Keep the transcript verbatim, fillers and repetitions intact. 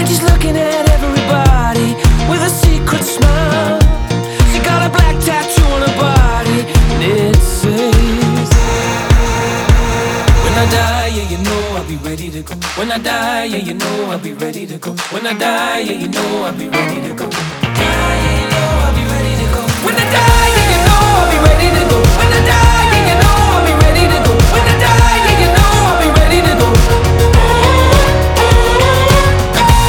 she's looking at everybody with a secret smile. She got a black tattoo on her body, and it says, when I die, yeah, you know I'll be ready to go. When I die, yeah, you know I'll be ready to go. When I die, yeah, you know I'll be ready to go. Die, yeah, you know I'll be ready to go. When I die, yeah, you know I'll be ready to go. When I